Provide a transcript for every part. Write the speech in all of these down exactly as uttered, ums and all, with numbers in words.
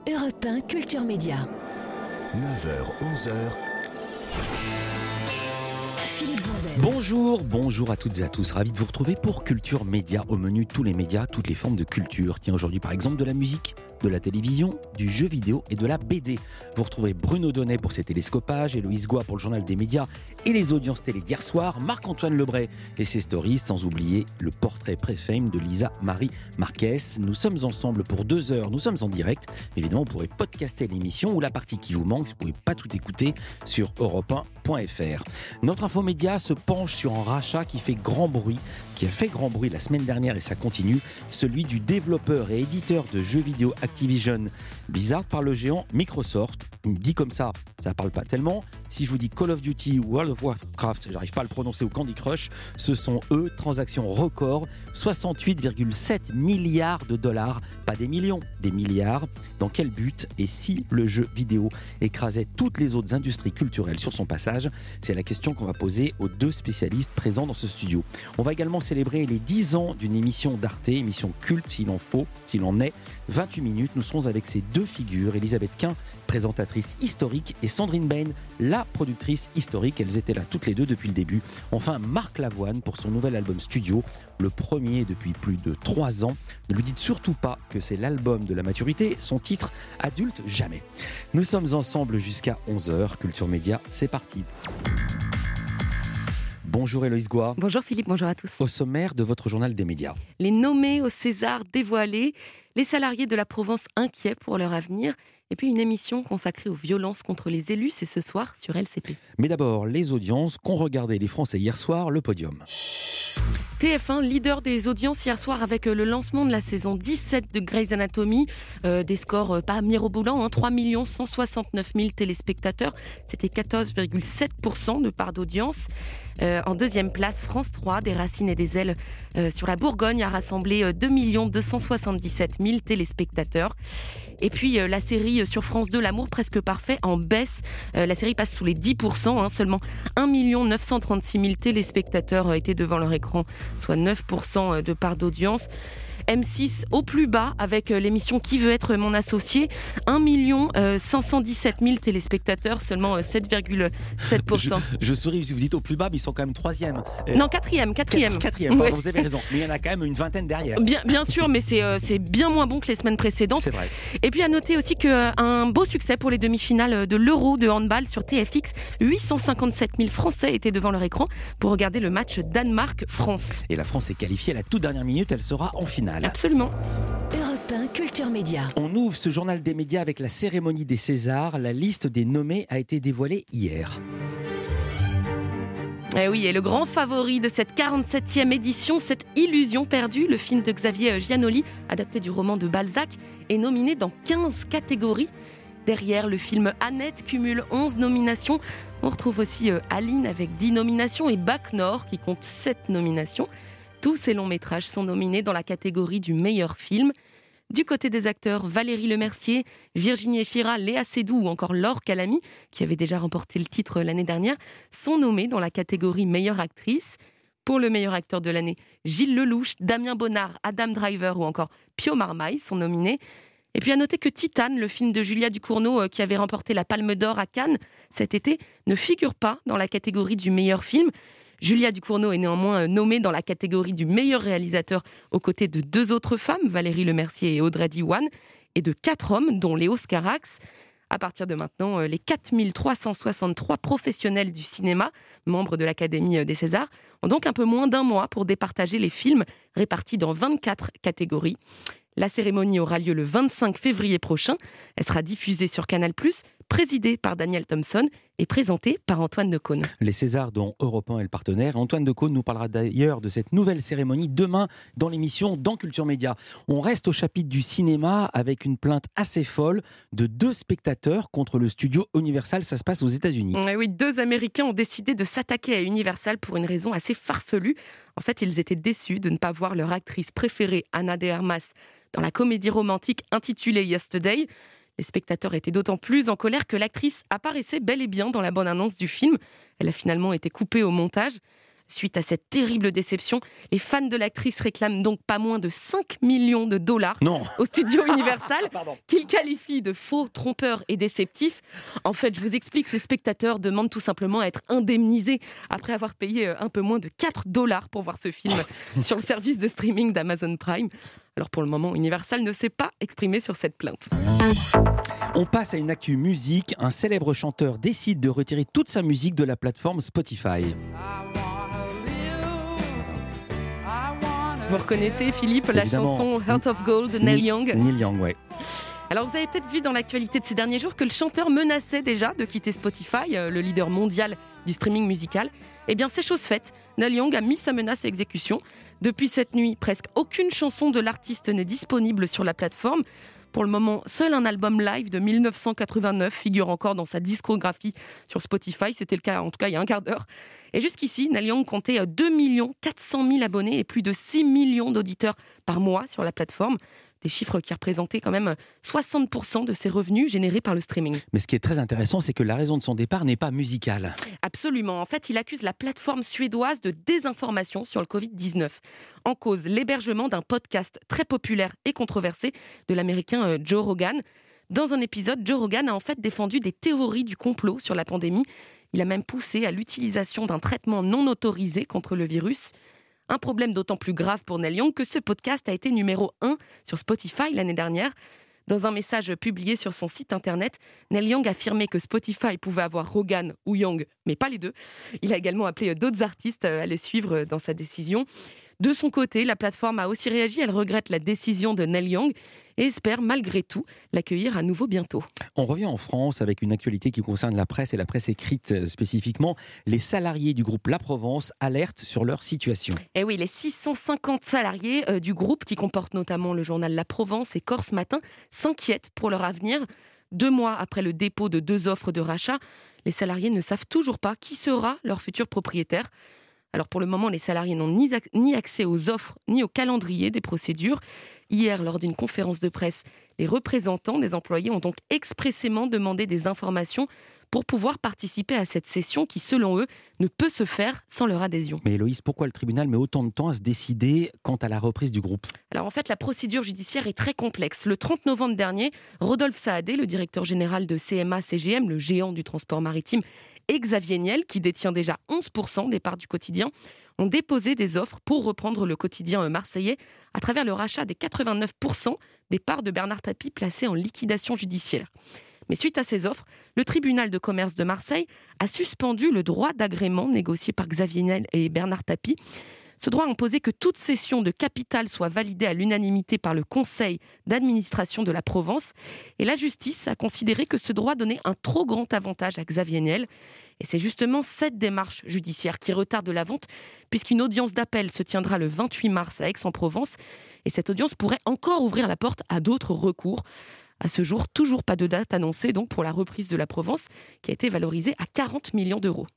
Europe un Culture Média. neuf heures, onze heures. Philippe Vandel. Bonjour, bonjour à toutes et à tous. Ravi de vous retrouver pour Culture Média. Au menu, tous les médias, toutes les formes de culture. Tiens, aujourd'hui, par exemple, de la musique, de la télévision, du jeu vidéo et de la B D. Vous retrouvez Bruno Donnet pour ses télescopages, Héloïse Goua pour le journal des médias et les audiences télé d'hier soir, Marc-Antoine Lebray et ses stories, sans oublier le portrait pré-fame de Lisa Marie Marquez. Nous sommes ensemble pour deux heures, nous sommes en direct. Évidemment, vous pourrez podcaster l'émission ou la partie qui vous manque, vous ne pouvez pas tout écouter sur europe un point f r. Notre infomédia se penche sur un rachat qui fait grand bruit, qui a fait grand bruit la semaine dernière et ça continue, celui du développeur et éditeur de jeux vidéo Activision Blizzard par le géant Microsoft. Dit comme ça, ça parle pas tellement. Si je vous dis Call of Duty ou World of Warcraft, j'arrive pas à le prononcer, ou Candy Crush, ce sont eux, transactions record, soixante-huit virgule sept milliards de dollars, pas des millions, des milliards. Dans quel but? Et si le jeu vidéo écrasait toutes les autres industries culturelles sur son passage? C'est la question qu'on va poser aux deux spécialistes présents dans ce studio. On va également célébrer les dix ans d'une émission d'Arte, émission culte s'il en faut, s'il en est. vingt-huit minutes, nous serons avec ces deux figures, Elisabeth Quint, présentatrice historique, et Sandrine Bain, la productrice historique. Elles étaient là toutes les deux depuis le début. Enfin, Marc Lavoine pour son nouvel album studio, le premier depuis plus de trois ans. Ne lui dites surtout pas que c'est l'album de la maturité, son titre adulte jamais. Nous sommes ensemble jusqu'à onze heures. Culture Média, c'est parti. Bonjour Héloïse Goua. Bonjour Philippe, bonjour à tous. Au sommaire de votre journal des médias. Les nommés au César dévoilés, les salariés de la Provence inquiets pour leur avenir, et puis une émission consacrée aux violences contre les élus, c'est ce soir sur L C P. Mais d'abord, les audiences qu'ont regardé les Français hier soir, le podium. T F un, leader des audiences hier soir avec le lancement de la saison dix-sept de Grey's Anatomy. Euh, des scores euh, pas mirobolants, hein, trois millions cent soixante-neuf mille téléspectateurs. C'était quatorze virgule sept pour cent de part d'audience. Euh, en deuxième place, France trois, des racines et des ailes euh, sur la Bourgogne, a rassemblé euh, deux millions deux cent soixante-dix-sept mille téléspectateurs. Et puis euh, la série sur France deux, L'amour presque parfait, en baisse. Euh, la série passe sous les dix pour cent, hein, seulement un million neuf cent trente-six mille téléspectateurs euh, étaient devant leur écran, soit neuf pour cent de part d'audience. M six au plus bas avec l'émission Qui veut être mon associé, un million cinq cent dix-sept mille téléspectateurs, seulement sept virgule sept pour cent. Je, je souris si vous dites au plus bas, mais ils sont quand même troisième. Non, quatrième, quatrième. Quatrième, pardon, vous avez raison. Mais il y en a quand même une vingtaine derrière. Bien, bien sûr, mais c'est, euh, c'est bien moins bon que les semaines précédentes. C'est vrai. Et puis à noter aussi qu'un beau succès pour les demi-finales de l'Euro de handball sur T F X. huit cent cinquante-sept mille Français étaient devant leur écran pour regarder le match Danemark-France. Et la France est qualifiée à la toute dernière minute, elle sera en finale. Absolument. Europe un Culture Média. On ouvre ce journal des médias avec la cérémonie des Césars. La liste des nommés a été dévoilée hier. Eh oui, et le grand favori de cette quarante-septième édition, cette Illusion perdue, le film de Xavier Giannoli, adapté du roman de Balzac, est nominé dans quinze catégories. Derrière, le film Annette cumule onze nominations. On retrouve aussi Aline avec dix nominations et Bac Nord qui compte sept nominations. Tous ces longs métrages sont nominés dans la catégorie du meilleur film. Du côté des acteurs, Valérie Lemercier, Virginie Efira, Léa Seydoux ou encore Laure Calamy, qui avait déjà remporté le titre l'année dernière, sont nommés dans la catégorie meilleure actrice. Pour le meilleur acteur de l'année, Gilles Lelouch, Damien Bonnard, Adam Driver ou encore Pio Marmaille sont nominés. Et puis à noter que Titane, le film de Julia Ducournau qui avait remporté la Palme d'Or à Cannes cet été, ne figure pas dans la catégorie du meilleur film. Julia Ducournau est néanmoins nommée dans la catégorie du meilleur réalisateur aux côtés de deux autres femmes, Valérie Lemercier et Audrey Diwan, et de quatre hommes, dont Léo Scarax. À partir de maintenant, les quatre mille trois cent soixante-trois professionnels du cinéma, membres de l'Académie des Césars, ont donc un peu moins d'un mois pour départager les films répartis dans vingt-quatre catégories. La cérémonie aura lieu le vingt-cinq février prochain. Elle sera diffusée sur Canal plus, présidée par Daniel Thompson et présentée par Antoine Decaune. Les Césars dont Europe un est le partenaire. Antoine Decaune nous parlera d'ailleurs de cette nouvelle cérémonie demain dans l'émission Dans Culture Média. On reste au chapitre du cinéma avec une plainte assez folle de deux spectateurs contre le studio Universal. Ça se passe aux États-Unis. Oui, deux Américains ont décidé de s'attaquer à Universal pour une raison assez farfelue. En fait, ils étaient déçus de ne pas voir leur actrice préférée, Ana de Armas, dans la comédie romantique intitulée Yesterday. Les spectateurs étaient d'autant plus en colère que l'actrice apparaissait bel et bien dans la bande-annonce du film. Elle a finalement été coupée au montage. Suite à cette terrible déception, les fans de l'actrice réclament donc pas moins de cinq millions de dollars Non. au studio Universal, qu'ils qualifient de faux, trompeurs et déceptifs. En fait, je vous explique, ces spectateurs demandent tout simplement à être indemnisés après avoir payé un peu moins de quatre dollars pour voir ce film sur le service de streaming d'Amazon Prime. Alors pour le moment, Universal ne s'est pas exprimé sur cette plainte. On passe à une actu musique. Un célèbre chanteur décide de retirer toute sa musique de la plateforme Spotify. Vous reconnaissez, Philippe, la Évidemment. chanson Heart of Gold de Neil Young ? Neil Young, ouais. Alors vous avez peut-être vu dans l'actualité de ces derniers jours que le chanteur menaçait déjà de quitter Spotify, le leader mondial du streaming musical. Eh bien c'est chose faite, Neil Young a mis sa menace à exécution. Depuis cette nuit, presque aucune chanson de l'artiste n'est disponible sur la plateforme. Pour le moment, seul un album live de dix-neuf cent quatre-vingt-neuf figure encore dans sa discographie sur Spotify. C'était le cas, en tout cas, il y a un quart d'heure. Et jusqu'ici, Neil Young comptait deux millions quatre cent mille abonnés et plus de six millions d'auditeurs par mois sur la plateforme. Des chiffres qui représentaient quand même soixante pour cent de ses revenus générés par le streaming. Mais ce qui est très intéressant, c'est que la raison de son départ n'est pas musicale. Absolument. En fait, il accuse la plateforme suédoise de désinformation sur le covid dix-neuf. En cause, l'hébergement d'un podcast très populaire et controversé de l'américain Joe Rogan. Dans un épisode, Joe Rogan a en fait défendu des théories du complot sur la pandémie. Il a même poussé à l'utilisation d'un traitement non autorisé contre le virus. Un problème d'autant plus grave pour Neil Young que ce podcast a été numéro un sur Spotify l'année dernière. Dans un message publié sur son site internet, Neil Young affirmait que Spotify pouvait avoir Rogan ou Young, mais pas les deux. Il a également appelé d'autres artistes à le suivre dans sa décision. De son côté, la plateforme a aussi réagi. Elle regrette la décision de Neil Young et espère malgré tout l'accueillir à nouveau bientôt. On revient en France avec une actualité qui concerne la presse et la presse écrite spécifiquement. Les salariés du groupe La Provence alertent sur leur situation. Et oui, les six cent cinquante salariés euh, du groupe, qui comportent notamment le journal La Provence et Corse Matin, s'inquiètent pour leur avenir. Deux mois après le dépôt de deux offres de rachat, les salariés ne savent toujours pas qui sera leur futur propriétaire. Alors pour le moment, les salariés n'ont ni, ac- ni accès aux offres, ni au calendrier des procédures. Hier, lors d'une conférence de presse, les représentants des employés ont donc expressément demandé des informations pour pouvoir participer à cette session qui, selon eux, ne peut se faire sans leur adhésion. Mais Héloïse, pourquoi le tribunal met autant de temps à se décider quant à la reprise du groupe ? Alors en fait, la procédure judiciaire est très complexe. Le trente novembre dernier, Rodolphe Saadé, le directeur général de C M A C G M, le géant du transport maritime, et Xavier Niel, qui détient déjà onze pour cent des parts du quotidien, ont déposé des offres pour reprendre le quotidien marseillais à travers le rachat des quatre-vingt-neuf pour cent des parts de Bernard Tapie placées en liquidation judiciaire. Mais suite à ces offres, le tribunal de commerce de Marseille a suspendu le droit d'agrément négocié par Xavier Niel et Bernard Tapie. Ce droit imposait que toute cession de capital soit validée à l'unanimité par le conseil d'administration de la Provence. Et la justice a considéré que ce droit donnait un trop grand avantage à Xavier Niel. Et c'est justement cette démarche judiciaire qui retarde la vente, puisqu'une audience d'appel se tiendra le vingt-huit mars à Aix-en-Provence. Et cette audience pourrait encore ouvrir la porte à d'autres recours. À ce jour, toujours pas de date annoncée donc pour la reprise de la Provence, qui a été valorisée à quarante millions d'euros.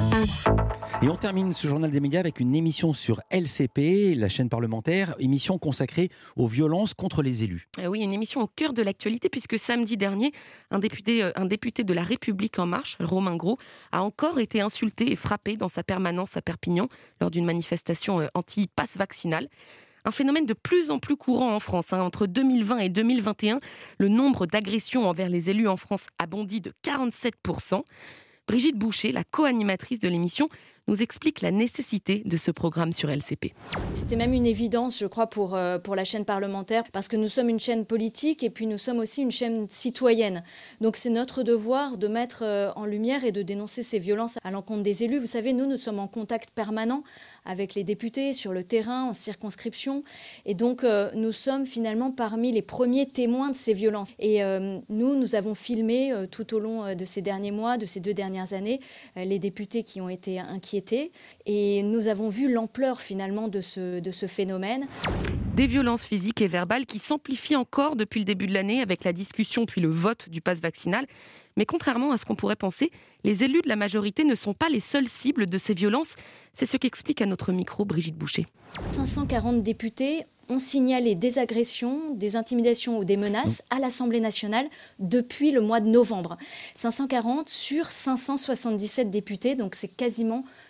Et on termine ce journal des médias avec une émission sur L C P, la chaîne parlementaire, émission consacrée aux violences contre les élus. Oui, une émission au cœur de l'actualité, puisque samedi dernier, un député, un député de La République En Marche, Romain Gros, a encore été insulté et frappé dans sa permanence à Perpignan lors d'une manifestation anti-passe vaccinal. Un phénomène de plus en plus courant en France. Hein. Entre deux mille vingt et deux mille vingt et un, le nombre d'agressions envers les élus en France a bondi de quarante-sept pour cent. Brigitte Boucher, la co-animatrice de l'émission, nous explique la nécessité de ce programme sur L C P. C'était même une évidence, je crois, pour, euh, pour la chaîne parlementaire, parce que nous sommes une chaîne politique et puis nous sommes aussi une chaîne citoyenne. Donc c'est notre devoir de mettre euh, en lumière et de dénoncer ces violences à l'encontre des élus. Vous savez, nous, nous sommes en contact permanent avec les députés sur le terrain, en circonscription. Et donc, euh, nous sommes finalement parmi les premiers témoins de ces violences. Et euh, nous, nous avons filmé euh, tout au long euh, de ces derniers mois, de ces deux dernières années, euh, les députés qui ont été inquiétés. Et nous avons vu l'ampleur finalement de ce, de ce phénomène. Des violences physiques et verbales qui s'amplifient encore depuis le début de l'année avec la discussion puis le vote du pass vaccinal. Mais contrairement à ce qu'on pourrait penser, les élus de la majorité ne sont pas les seules cibles de ces violences. C'est ce qu'explique à notre micro Brigitte Boucher. cinq cent quarante députés ont signalé des agressions, des intimidations ou des menaces à l'Assemblée nationale depuis le mois de novembre. cinq cent quarante sur cinq cent soixante-dix-sept députés, donc c'est quasiment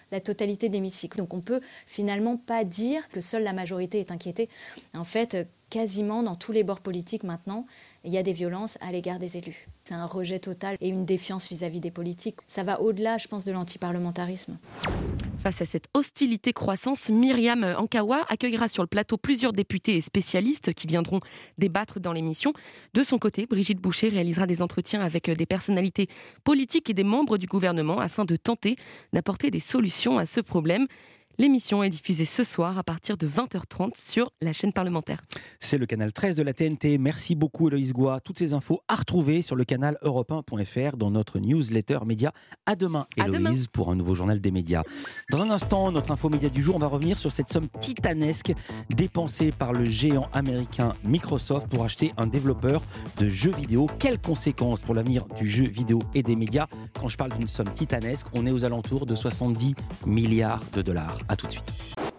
la totalité de l'hémicycle. Donc on ne peut finalement pas dire que seule la majorité est inquiétée. En fait, quasiment dans tous les bords politiques maintenant, il y a des violences à l'égard des élus. C'est un rejet total et une défiance vis-à-vis des politiques. Ça va au-delà, je pense, de l'antiparlementarisme. Face à cette hostilité croissante, Myriam Ankawa accueillera sur le plateau plusieurs députés et spécialistes qui viendront débattre dans l'émission. De son côté, Brigitte Boucher réalisera des entretiens avec des personnalités politiques et des membres du gouvernement afin de tenter d'apporter des solutions à ce problème. L'émission est diffusée ce soir à partir de vingt heures trente sur la chaîne parlementaire. C'est le canal treize de la T N T. Merci beaucoup Héloïse Goua. Toutes ces infos à retrouver sur le canal europe un point f r dans notre newsletter média. À demain Héloïse, à demain. Pour un nouveau journal des médias. Dans un instant, notre info média du jour, on va revenir sur cette somme titanesque dépensée par le géant américain Microsoft pour acheter un développeur de jeux vidéo. Quelles conséquences pour l'avenir du jeu vidéo et des médias? Quand je parle d'une somme titanesque, on est aux alentours de soixante-dix milliards de dollars. A tout de suite.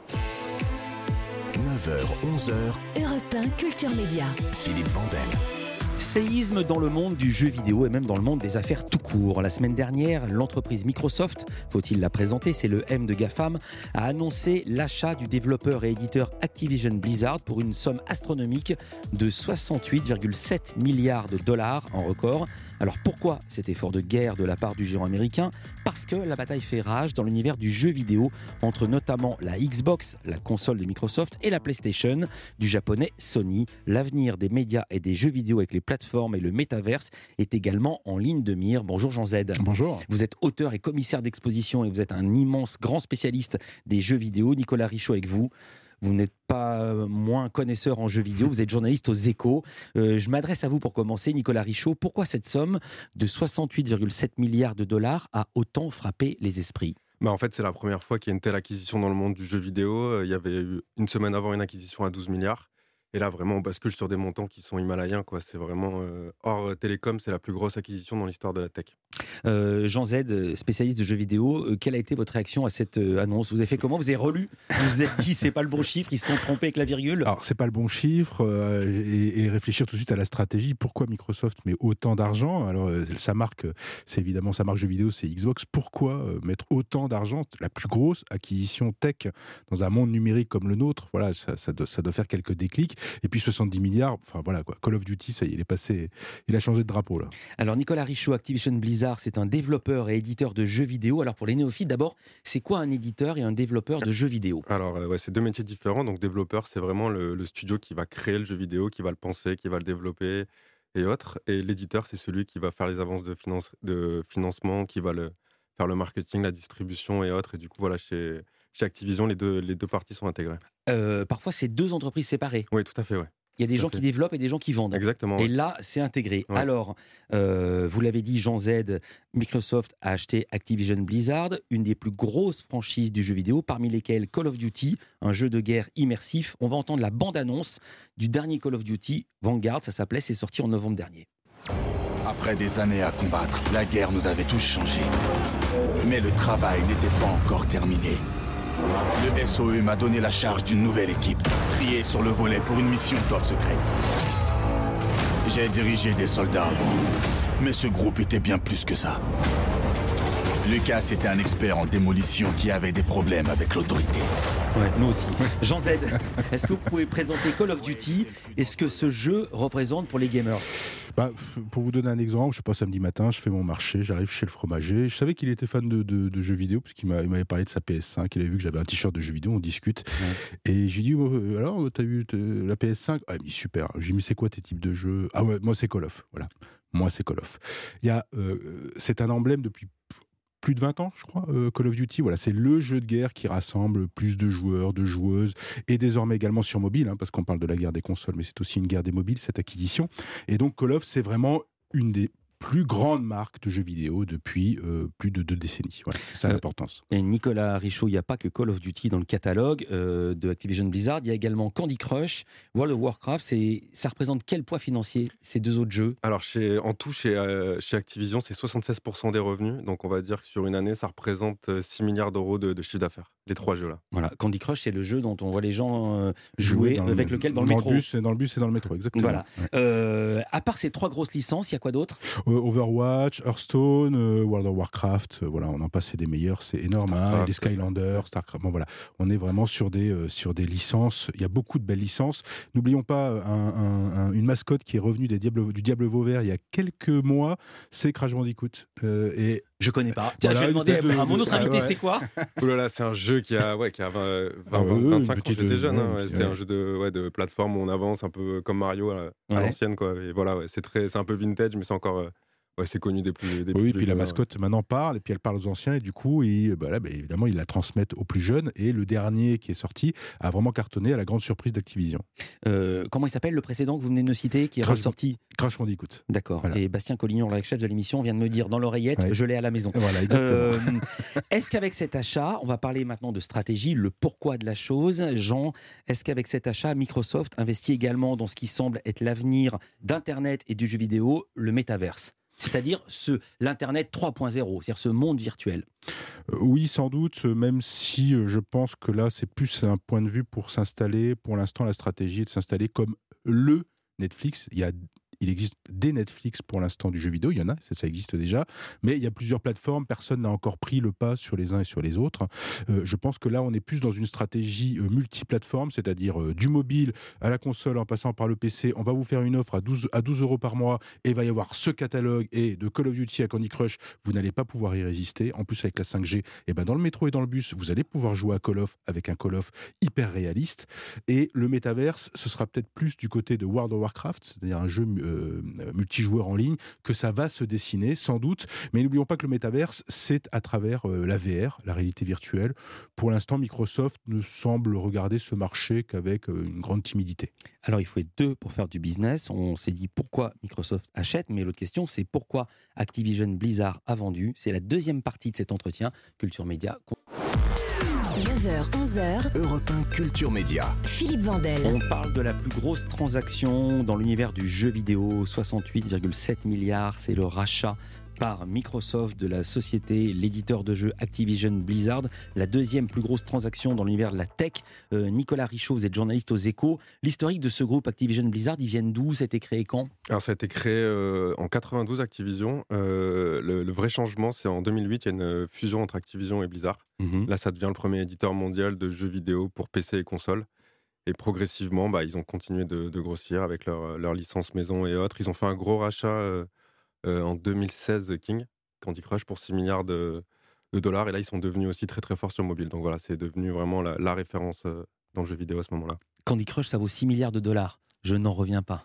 neuf heures, onze heures. Europe un Culture Média. Philippe Vandel. Séisme dans le monde du jeu vidéo et même dans le monde des affaires tout court. La semaine dernière, l'entreprise Microsoft, faut-il la présenter, c'est le M de GAFAM, a annoncé l'achat du développeur et éditeur Activision Blizzard pour une somme astronomique de soixante-huit virgule sept milliards de dollars en record. Alors pourquoi cet effort de guerre de la part du géant américain? Parce que la bataille fait rage dans l'univers du jeu vidéo entre notamment la Xbox, la console de Microsoft, et la PlayStation du japonais Sony. L'avenir des médias et des jeux vidéo avec les plateformes et le métaverse est également en ligne de mire. Bonjour Jean Z. Bonjour. Vous êtes auteur et commissaire d'exposition et vous êtes un immense grand spécialiste des jeux vidéo. Nicolas Richaud avec vous. Vous n'êtes pas moins connaisseur en jeux vidéo, vous êtes journaliste aux Échos. Euh, je m'adresse à vous pour commencer, Nicolas Richaud. Pourquoi cette somme de soixante-huit virgule sept milliards de dollars a autant frappé les esprits? Bah en fait, c'est la première fois qu'il y a une telle acquisition dans le monde du jeu vidéo. Il y avait eu une semaine avant une acquisition à douze milliards. Et là, vraiment, on bascule sur des montants qui sont himalayens, quoi. C'est vraiment, euh, hors télécom, c'est la plus grosse acquisition dans l'histoire de la tech. Euh, Jean Z, spécialiste de jeux vidéo, euh, quelle a été votre réaction à cette euh, annonce? Vous avez fait comment? Vous avez relu? Vous vous êtes dit, c'est pas le bon chiffre, ils se sont trompés avec la virgule? Alors, c'est pas le bon chiffre, euh, et, et réfléchir tout de suite à la stratégie. Pourquoi Microsoft met autant d'argent? Alors, euh, sa marque, c'est évidemment sa marque jeux vidéo, c'est Xbox. Pourquoi euh, mettre autant d'argent? La plus grosse acquisition tech dans un monde numérique comme le nôtre, voilà, ça, ça, doit, ça doit faire quelques déclics. Et puis soixante-dix milliards, enfin voilà quoi. Call of Duty, ça y est, il est passé, il a changé de drapeau là. Alors Nicolas Richaud, Activision Blizzard, c'est un développeur et éditeur de jeux vidéo. Alors pour les néophytes, d'abord, c'est quoi un éditeur et un développeur de jeux vidéo? Alors euh, ouais, c'est deux métiers différents. Donc développeur, c'est vraiment le, le studio qui va créer le jeu vidéo, qui va le penser, qui va le développer et autres. Et l'éditeur, c'est celui qui va faire les avances de, finance, de financement, qui va le, faire le marketing, la distribution et autres. Et du coup, voilà, chez, chez Activision, les deux, les deux parties sont intégrées. Euh, parfois, c'est deux entreprises séparées. Oui, tout à fait, ouais. Il y a des gens qui développent et des gens qui vendent. Exactement. Et ouais. là, c'est intégré. Ouais. Alors, euh, vous l'avez dit, Jean Z, Microsoft a acheté Activision Blizzard, une des plus grosses franchises du jeu vidéo, parmi lesquelles Call of Duty, un jeu de guerre immersif. On va entendre la bande-annonce du dernier Call of Duty, Vanguard, ça s'appelait, c'est sorti en novembre dernier. Après des années à combattre, la guerre nous avait tous changés. Mais le travail n'était pas encore terminé. Le S O E m'a donné la charge d'une nouvelle équipe, triée sur le volet pour une mission top secrète. J'ai dirigé des soldats avant, mais ce groupe était bien plus que ça. Lucas était un expert en démolition qui avait des problèmes avec l'autorité. Ouais, nous aussi. Jean Z, est-ce que vous pouvez présenter Call of Duty et ce que ce jeu représente pour les gamers? Bah, pour vous donner un exemple, je sais pas, samedi matin, je fais mon marché, j'arrive chez le fromager. Je savais qu'il était fan de, de, de jeux vidéo, parce qu'il m'a, il m'avait parlé de sa P S cinq, il avait vu que j'avais un t-shirt de jeux vidéo, on discute. Ouais. Et j'ai dit, oh, alors, t'as vu la P S cinq? Ah, il me dit, super. J'ai dit, mais c'est quoi tes types de jeux? Ah ouais, moi c'est Call of, voilà. Moi c'est Call of. Il y a, euh, c'est un emblème depuis plus de vingt ans, je crois, euh, Call of Duty. Voilà, c'est le jeu de guerre qui rassemble plus de joueurs, de joueuses, et désormais également sur mobile, hein, parce qu'on parle de la guerre des consoles, mais c'est aussi une guerre des mobiles, cette acquisition. Et donc Call of, c'est vraiment une des plus grande marque de jeux vidéo depuis euh, plus de deux décennies. Voilà, c'est ça euh, l'importance. Et Nicolas Richaud, il n'y a pas que Call of Duty dans le catalogue euh, de Activision Blizzard, il y a également Candy Crush, World of Warcraft. C'est, ça représente quel poids financier, ces deux autres jeux? Alors, chez, en tout, chez, euh, chez Activision, c'est soixante-seize pour cent des revenus. Donc, on va dire que sur une année, ça représente six milliards d'euros de, de chiffre d'affaires, les trois jeux-là. Voilà, Candy Crush, c'est le jeu dont on voit les gens euh, jouer, jouer avec le, lequel dans le dans métro. Le bus, dans le bus et dans le métro, exactement. Voilà. Ouais. Euh, à part ces trois grosses licences, il y a quoi d'autre? Overwatch, Hearthstone, euh, World of Warcraft, euh, voilà, on en passait des meilleurs, c'est énorme. Hein, les Skylanders, Starcraft, bon voilà, on est vraiment sur des euh, sur des licences. Il y a beaucoup de belles licences. N'oublions pas un, un, un, une mascotte qui est revenue des Diables, du Diable Vauvert il y a quelques mois, c'est Crash Bandicoot. Euh, et je connais pas. Tiens, voilà, je vais demander de, à mon autre invité, ah ouais. c'est quoi? Ouh là là, c'est un jeu qui a, ouais, qui a vingt, vingt, ah ouais, vingt-cinq ans, j'étais de, jeune. ouais, Hein, ouais, c'est, c'est ouais. un jeu de, ouais, de plateforme où on avance un peu comme Mario à, à Ouais. l'ancienne, quoi. Et voilà, ouais, c'est très, c'est un peu vintage, mais c'est encore, euh, ouais, c'est connu des plus, des Oui, plus puis la jeunes, mascotte ouais. maintenant parle, et puis elle parle aux anciens, et du coup, ils, bah là, bah, évidemment, ils la transmettent aux plus jeunes. Et le dernier qui est sorti a vraiment cartonné à la grande surprise d'Activision. Euh, comment il s'appelle le précédent que vous venez de me citer, qui est Crash- ressorti? Crash Bandicoot. D'accord. Voilà. Et Bastien Collignon, le chef de l'émission, vient de me dire dans l'oreillette, Ouais. je l'ai à la maison. Voilà, exactement. Euh, est-ce qu'avec cet achat, on va parler maintenant de stratégie, le pourquoi de la chose, Jean, est-ce qu'avec cet achat, Microsoft investit également dans ce qui semble être l'avenir d'Internet et du jeu vidéo, le métaverse, c'est-à-dire ce, l'Internet trois point zéro, c'est-à-dire ce monde virtuel? Euh, oui, sans doute, même si euh, je pense que là, c'est plus un point de vue pour s'installer. Pour l'instant, la stratégie est de s'installer comme le Netflix. Il y a Il existe des Netflix pour l'instant du jeu vidéo, il y en a, ça, ça existe déjà, mais il y a plusieurs plateformes, personne n'a encore pris le pas sur les uns et sur les autres. Euh, je pense que là, on est plus dans une stratégie euh, multiplateforme, c'est-à-dire euh, du mobile à la console en passant par le P C. On va vous faire une offre à douze, à douze euros par mois et il va y avoir ce catalogue, et de Call of Duty à Candy Crush, vous n'allez pas pouvoir y résister. En plus, avec la cinq G, et ben dans le métro et dans le bus, vous allez pouvoir jouer à Call of avec un Call of hyper réaliste. Et le métaverse, ce sera peut-être plus du côté de World of Warcraft, c'est-à-dire un jeu euh, multijoueur en ligne, que ça va se dessiner sans doute, mais n'oublions pas que le métaverse, c'est à travers euh, la V R, la réalité virtuelle. Pour l'instant, Microsoft ne semble regarder ce marché qu'avec euh, une grande timidité. Alors il faut être deux pour faire du business, on s'est dit pourquoi Microsoft achète, mais l'autre question c'est pourquoi Activision Blizzard a vendu. C'est la deuxième partie de cet entretien Culture Média. neuf heures onze heures, Europe un Culture Média. Philippe Vandel. On parle de la plus grosse transaction dans l'univers du jeu vidéo, soixante-huit virgule sept milliards, c'est le rachat par Microsoft de la société, l'éditeur de jeux Activision Blizzard, la deuxième plus grosse transaction dans l'univers de la tech. Euh, Nicolas Richaud, vous êtes journaliste aux Échos. L'historique de ce groupe Activision Blizzard, ils viennent d'où? Ça a été créé quand? Alors ça a été créé euh, en quatre-vingt-douze, Activision. Euh, le, le vrai changement, c'est en deux mille huit, il y a une fusion entre Activision et Blizzard. Mmh. Là, ça devient le premier éditeur mondial de jeux vidéo pour P C et console. Et progressivement, bah, ils ont continué de, de grossir avec leur, leur licence maison et autres. Ils ont fait un gros rachat euh, euh, en deux mille seize, King, Candy Crush, pour six milliards de, de dollars. Et là, ils sont devenus aussi très très forts sur mobile. Donc voilà, c'est devenu vraiment la, la référence euh, dans le jeu vidéo à ce moment-là. Candy Crush, ça vaut six milliards de dollars. Je n'en reviens pas.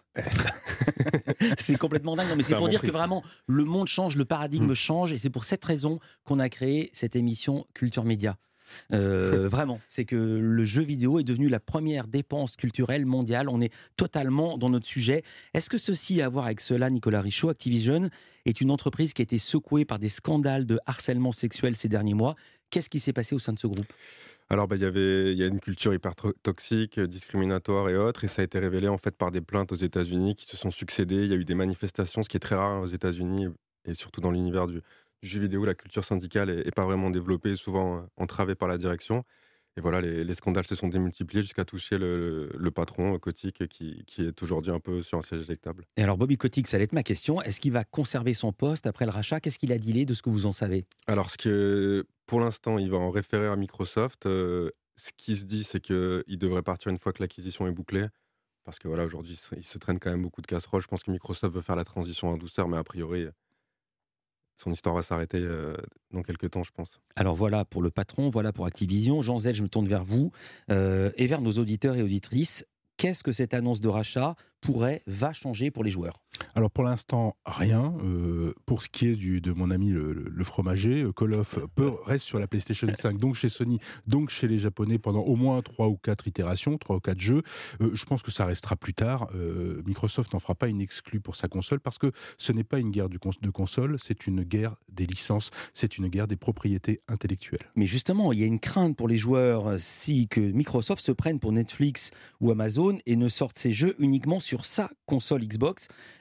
C'est complètement dingue. Non, mais c'est, C'est un pour bon dire prix, que ça. vraiment, le monde change, le paradigme Mmh. change. Et c'est pour cette raison qu'on a créé cette émission Culture Média. Euh, vraiment, c'est que le jeu vidéo est devenu la première dépense culturelle mondiale. On est totalement dans notre sujet. Est-ce que ceci a à voir avec cela, Nicolas Richaud? Activision est une entreprise qui a été secouée par des scandales de harcèlement sexuel ces derniers mois. Qu'est-ce qui s'est passé au sein de ce groupe? Alors, bah, il y avait, il y a une culture hyper tro- toxique, euh, discriminatoire et autres, et ça a été révélé en fait par des plaintes aux États-Unis qui se sont succédées. Il y a eu des manifestations, ce qui est très rare aux États-Unis, et surtout dans l'univers du, du jeu vidéo, la culture syndicale est, est pas vraiment développée, souvent euh, entravée par la direction. Et voilà, les, les scandales se sont démultipliés jusqu'à toucher le, le patron, Kotick, qui, qui est aujourd'hui un peu sur un siège éjectable. Et alors Bobby Kotick, ça allait être ma question. Est-ce qu'il va conserver son poste après le rachat? Qu'est-ce qu'il a dealé de ce que vous en savez? Alors, ce que, pour l'instant, il va en référer à Microsoft. Euh, ce qui se dit, c'est qu'il devrait partir une fois que l'acquisition est bouclée. Parce que voilà, aujourd'hui, il se traîne quand même beaucoup de casseroles. Je pense que Microsoft veut faire la transition en douceur, mais a priori, son histoire va s'arrêter euh, dans quelques temps, je pense. Alors voilà pour le patron, voilà pour Activision. Jean Z, je me tourne vers vous euh, et vers nos auditeurs et auditrices. Qu'est-ce que cette annonce de rachat pourrait, va changer pour les joueurs? Alors pour l'instant, rien. Euh, pour ce qui est du, de mon ami le, le, le fromager, Call of peut, reste sur la PlayStation cinq, donc chez Sony, donc chez les Japonais pendant au moins trois ou quatre itérations, trois ou quatre jeux. Euh, je pense que ça restera plus tard. Euh, Microsoft n'en fera pas une exclue pour sa console parce que ce n'est pas une guerre du cons- de console, c'est une guerre des licences, c'est une guerre des propriétés intellectuelles. Mais justement, il y a une crainte pour les joueurs si que Microsoft se prenne pour Netflix ou Amazon et ne sorte ses jeux uniquement sur sa console Xbox.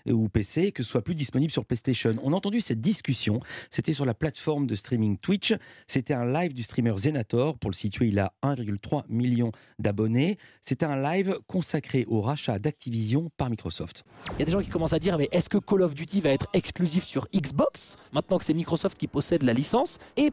ou P C, que ce soit plus disponible sur PlayStation. On a entendu cette discussion, c'était sur la plateforme de streaming Twitch, c'était un live du streamer Zenator, pour le situer il a un virgule trois million d'abonnés, c'était un live consacré au rachat d'Activision par Microsoft. Il y a des gens qui commencent à dire mais est-ce que Call of Duty va être exclusif sur Xbox maintenant que c'est Microsoft qui possède la licence? Eh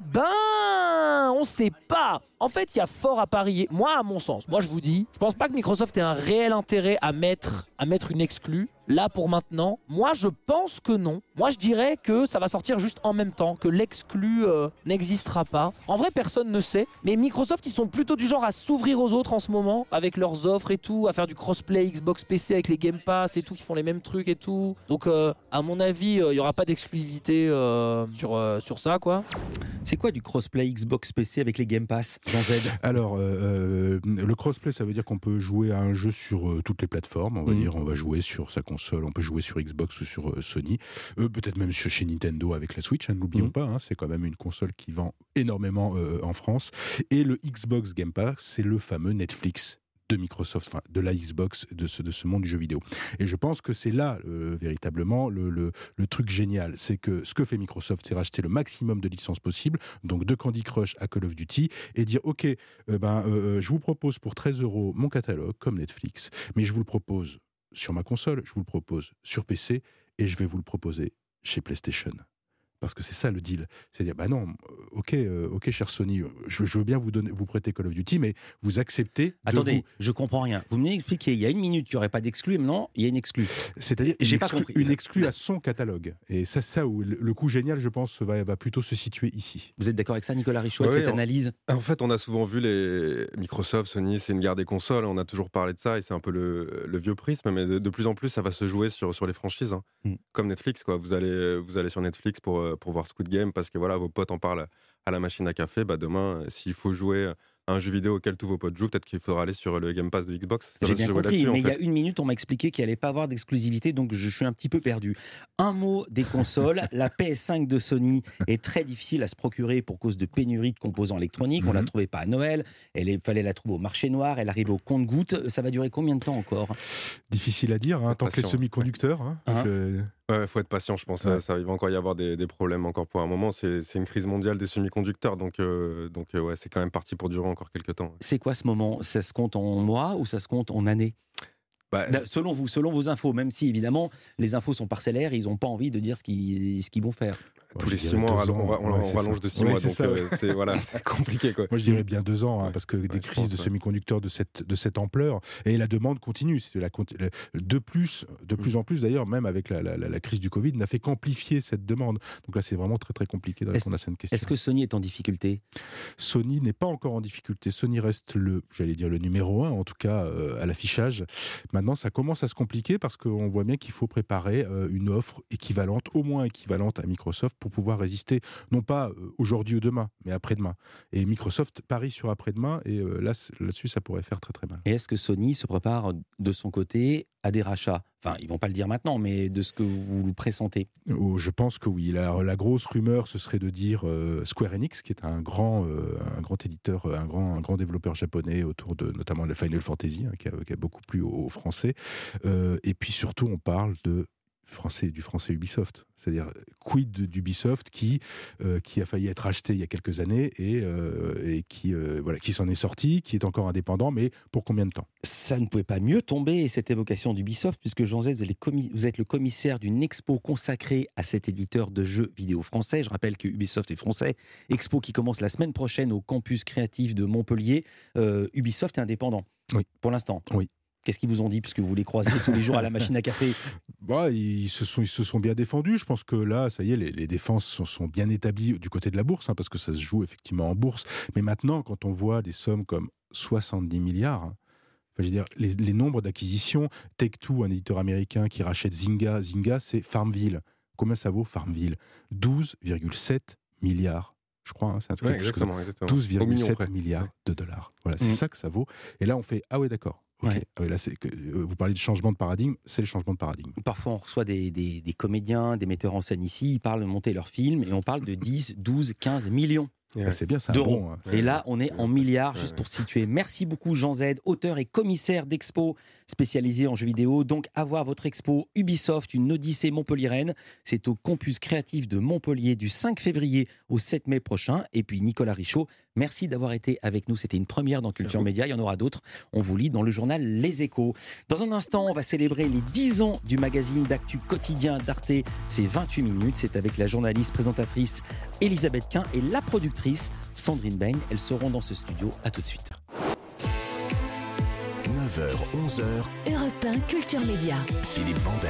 ben, on sait pas. En fait, il y a fort à parier. Moi, à mon sens, moi je vous dis, je pense pas que Microsoft ait un réel intérêt à mettre, à mettre une exclue là pour maintenant. Moi, je pense que non. Moi, je dirais que ça va sortir juste en même temps, que l'exclu euh, n'existera pas. En vrai, personne ne sait. Mais Microsoft, ils sont plutôt du genre à s'ouvrir aux autres en ce moment, avec leurs offres et tout, à faire du crossplay Xbox P C avec les Game Pass et tout, qui font les mêmes trucs et tout. Donc, euh, à mon avis, il euh, n'y aura pas d'exclusivité euh, sur, euh, sur ça, quoi. C'est quoi du crossplay Xbox P C avec les Game Pass, Jean-Z? Alors, euh, le crossplay, ça veut dire qu'on peut jouer à un jeu sur euh, toutes les plateformes. On va mmh. dire, on va jouer sur sa console, on peut jouer sur Xbox ou sur euh, Sony, euh, peut-être même chez, chez Nintendo avec la Switch, hein, n'oublions mmh. pas, hein, c'est quand même une console qui vend énormément euh, en France. Et le Xbox Game Pass, c'est le fameux Netflix de Microsoft, enfin de la Xbox, de ce, de ce monde du jeu vidéo. Et je pense que c'est là euh, véritablement le, le, le truc génial, c'est que ce que fait Microsoft, c'est racheter le maximum de licences possibles, donc de Candy Crush à Call of Duty, et dire ok, euh, ben, euh, je vous propose pour treize euros mon catalogue, comme Netflix, mais je vous le propose sur ma console, je vous le propose sur P C, et je vais vous le proposer chez PlayStation. Parce que c'est ça le deal. C'est-à-dire, bah non, ok, euh, ok, cher Sony, je, je veux bien vous donner, vous prêter Call of Duty, mais vous acceptez. Attendez, vous... je comprends rien. Vous m'expliquez, il y a une minute qu'il n'y aurait pas d'exclus, mais non, il y a une exclue. C'est-à-dire J'ai une, pas exclu, compris. une exclue à son catalogue. Et ça, ça où le, le coup génial, je pense, va, va plutôt se situer ici. Vous êtes d'accord avec ça, Nicolas Richaud, avec ouais, cette en, analyse? En fait, on a souvent vu les Microsoft, Sony, c'est une guerre des consoles. On a toujours parlé de ça, et c'est un peu le, le vieux prisme, mais de, de plus en plus, ça va se jouer sur, sur les franchises, hein. mm. Comme Netflix, quoi. Vous allez, vous allez sur Netflix pour, pour voir Squid Game, parce que voilà, vos potes en parlent à la machine à café. Bah demain, s'il faut jouer à un jeu vidéo auquel tous vos potes jouent, peut-être qu'il faudra aller sur le Game Pass de Xbox. J'ai bien compris, mais il y a une minute, on m'a expliqué qu'il n'allait pas avoir d'exclusivité, donc je suis un petit peu perdu. Un mot des consoles, la P S cinq de Sony est très difficile à se procurer pour cause de pénurie de composants électroniques. Mm-hmm. On ne la trouvait pas à Noël, il fallait la trouver au marché noir, elle arrive au compte-gouttes. Ça va durer combien de temps encore? Difficile à dire, hein, tant que les semi-conducteurs. Hein, hein je... Ouais, faut être patient, je pense. Ouais. Ça, ça, il va encore y avoir des, des problèmes encore pour un moment. C'est, c'est une crise mondiale des semi-conducteurs, donc, euh, donc euh, ouais, c'est quand même parti pour durer encore quelques temps. C'est quoi ce moment? Ça se compte en mois ou ça se compte en années? Bah, selon vous, selon vos infos, même si évidemment les infos sont parcellaires, ils n'ont pas envie de dire ce qu'ils, ce qu'ils vont faire. Tous les six mois, on, va, on, ouais, on rallonge de six ouais, mois, donc ça, ouais. euh, c'est, voilà, c'est compliqué, quoi. Moi, je dirais bien deux ans, hein, ouais. parce que ouais, des crises pense, de ouais. semi-conducteurs de cette, de cette ampleur, et la demande continue. C'est la, de plus, de plus en plus, d'ailleurs, même avec la, la, la crise du Covid, n'a fait qu'amplifier cette demande. Donc là, c'est vraiment très, très compliqué de répondre est-ce, à cette question. Est-ce que Sony est en difficulté? Sony n'est pas encore en difficulté. Sony reste le, j'allais dire, le numéro un, en tout cas, euh, à l'affichage. Maintenant, ça commence à se compliquer parce qu'on voit bien qu'il faut préparer euh, une offre équivalente, au moins équivalente à Microsoft, pour pouvoir résister. Non pas aujourd'hui ou demain, mais après-demain. Et Microsoft parie sur après-demain, et euh, là, là-dessus, ça pourrait faire très très mal. Et est-ce que Sony se prépare de son côté à des rachats? Enfin, ils ne vont pas le dire maintenant, mais de ce que vous le pressentez. Oh, je pense que oui. La, la grosse rumeur, ce serait de dire euh, Square Enix, qui est un grand, euh, un grand éditeur, un grand, un grand développeur japonais autour de notamment de Final Fantasy, hein, qui, a, qui a beaucoup plu aux, aux Français. Euh, et puis surtout, on parle de Français, du français Ubisoft, c'est-à-dire quid d'Ubisoft qui, euh, qui a failli être acheté il y a quelques années et, euh, et qui, euh, voilà, qui s'en est sorti, qui est encore indépendant, mais pour combien de temps? Ça ne pouvait pas mieux tomber, cette évocation d'Ubisoft, puisque Jean-Z, vous, commis- vous êtes le commissaire d'une expo consacrée à cet éditeur de jeux vidéo français. Je rappelle que Ubisoft est français. Expo qui commence la semaine prochaine au campus créatif de Montpellier. Euh, Ubisoft est indépendant, oui. pour l'instant. Oui. Qu'est-ce qu'ils vous ont dit, puisque vous les croisez tous les jours à la machine à café? Bah, ils, se sont, ils se sont bien défendus. Je pense que là, ça y est, les, les défenses sont, sont bien établies du côté de la bourse, hein, parce que ça se joue effectivement en bourse. Mais maintenant, quand on voit des sommes comme soixante-dix milliards, hein, enfin, je veux dire, les, les nombres d'acquisitions, Take-Two, un éditeur américain qui rachète Zynga, Zynga, c'est Farmville. Combien ça vaut Farmville? douze virgule sept milliards. Je crois, hein, c'est un truc ouais, exactement, exactement. douze virgule sept milliards ouais. de dollars. Voilà, c'est mmh. ça que ça vaut. Et là, on fait ah ouais, d'accord. Okay. Ouais. Ah oui, là, c'est que, euh, vous parlez de changement de paradigme, c'est le changement de paradigme. Parfois, on reçoit des, des, des comédiens, des metteurs en scène ici, ils parlent de monter leurs films et on parle de dix, douze, quinze millions Ouais. Ah, c'est bien, c'est un d'euros. bon. hein. Et là, on est en milliards, Ouais, juste ouais. pour situer. Merci beaucoup, Jean Z, auteur et commissaire d'expo spécialisé en jeux vidéo. Donc, à voir votre expo Ubisoft, une odyssée montpelliéraine. C'est au Campus Créatif de Montpellier du cinq février au sept mai prochain. Et puis, Nicolas Richaud, merci d'avoir été avec nous. C'était une première dans Culture Média. Il y en aura d'autres. On vous lit dans le journal Les Échos. Dans un instant, on va célébrer les dix ans du magazine d'actu quotidien d'Arte. C'est vingt-huit minutes. C'est avec la journaliste présentatrice Elisabeth Quint et la productrice Sandrine Beigne. Elles seront dans ce studio. À tout de suite. neuf heures, onze heures, Europe un Culture Média. Philippe Vandel.